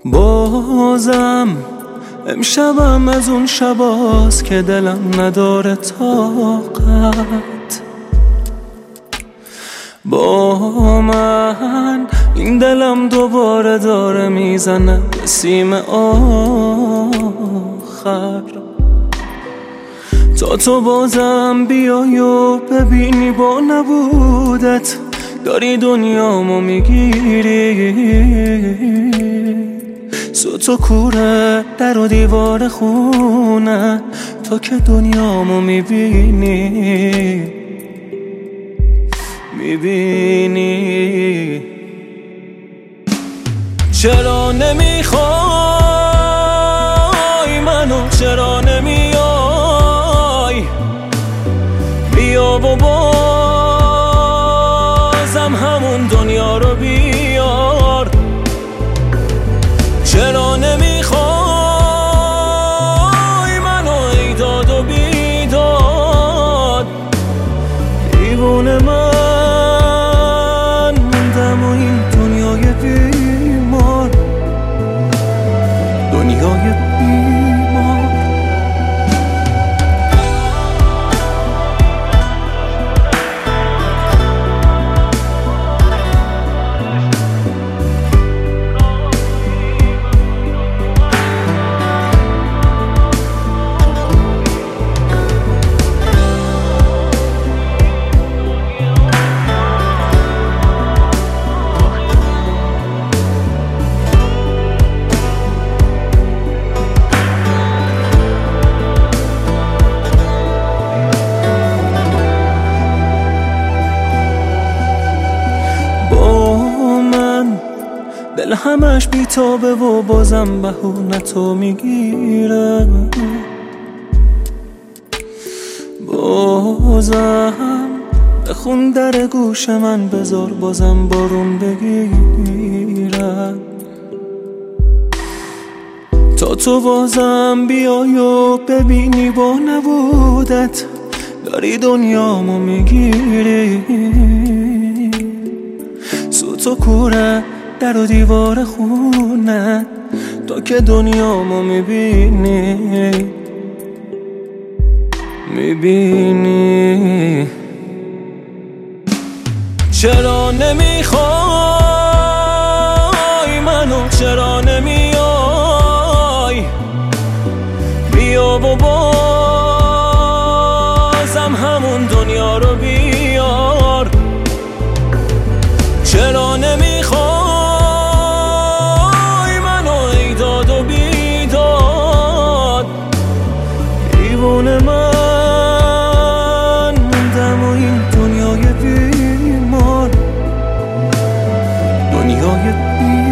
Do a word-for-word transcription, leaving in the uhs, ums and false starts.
بازم امشبم از اون شباست که دلم نداره طاقت با من. این دلم دوباره داره میزنه به سیم آخر. تا تو بازم بیای و ببینی با نبودت داری دنیامو میگیری. سوت و کوره در و دیوار خونه تا که دنیامو میبینی میبینی چرا نمیخوای منو، چرا نمیای بیا و بازم همون دنیا رو بیار. چرا نمیخوای منو ای داد و بیداد دیوونه من موندم و این دنیای بیمار، دنیای بیمار. دل همش بیتابه و بازم بهونه تو میگیره. بازم بخون در گوش من بذار بازم بارون بگیره. تا تو بازم بیای و ببینی با نبودت داری دنیامو میگیری. سوت و کوره در و دیوار خونه تا که دنیامو میبینی میبینی چرا نمیخوای منو، چرا نمیای بیا و بازم همون دنیا رو بیار. چرا نمیخوای دیوونه من موندم و این دنیای بیمار، دنیای بیمار.